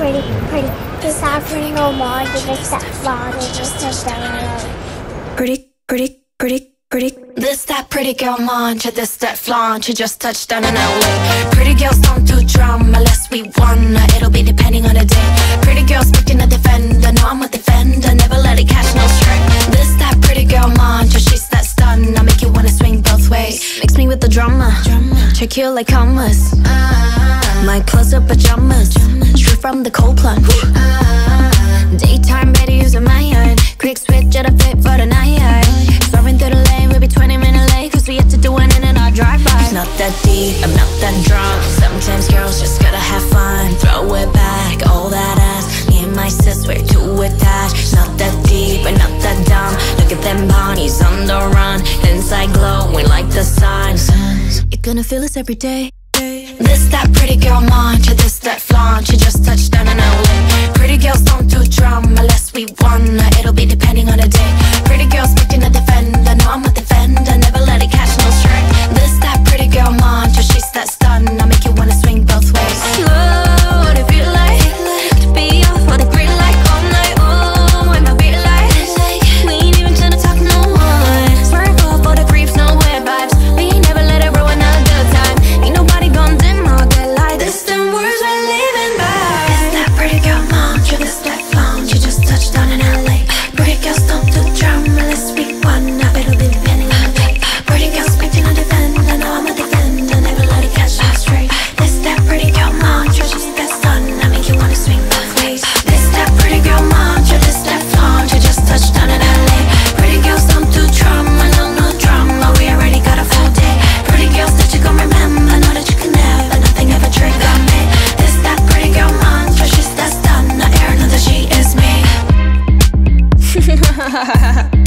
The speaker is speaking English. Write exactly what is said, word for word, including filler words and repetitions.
pretty, pretty. Just that pretty no more. You just that flawed. You just touched down on L A. Pretty, pretty, pretty, pretty. This that pretty girl mantra, this that flaunt. You just touched down in L A. Pretty girls don't do drama unless we wanna. It'll be depending on the day. Pretty girls picking a defender. No, I'm a defender. Never let it catch no string. This that pretty girl mantra, she's that stun. I make you wanna swing both ways. Mix me with the drama. Check you like commas. My clothes are pajamas. Straight from the cold plunge. Daytime better using my iron. Quick switch at a fit for the night. Swerving through the lane, we'll be twenty minutes late. Cause we have to do it in our drive-by. It's not that deep, I'm not that drunk. Sometimes girls just gotta have fun. Throw it back, all that ass. Me and my sis, we're too attached. Not that deep, but not that dumb. Look at them bodies on the run. Inside glowing like the sun. You're gonna feel this every day. This that pretty girl mantra, this that flaunt. You just touched down in L A. Pretty girls don't do drama unless we wanna. It'll be depending on the day. Pretty girls picking a defender. No, I'm a defender. Never let it catch no string. This that pretty girl mantra, she's that stun. I make you wanna swing both ways. Oh, what it feel like to be off on the green light all night. Oh, when my beat like we ain't even tryna talk no one. Swerve off all the creeps, no weird vibes. We ain't never let it ruin our good time. Ain't nobody gon' dim all that light. This them words we're living by. It's that pretty girl mantra, this that flaunt. You just touched down in L A. Pretty girls don't do drama unless we wanna. It'll be depending on the day. Pretty girls picking a defender. No, I'm a defender. Never let it catch us straight. This that pretty girl mantra, she's that stun. I make you wanna swing both ways. This that pretty girl mantra, this that flaunt. You just touched down in L A. Pretty girls don't do drama, no, no drama. We already got a full day. Pretty girls that you gon' remember. Know that you can never, nothing ever trigger me. This that pretty girl mantra, she's that stun. I air know that she is me.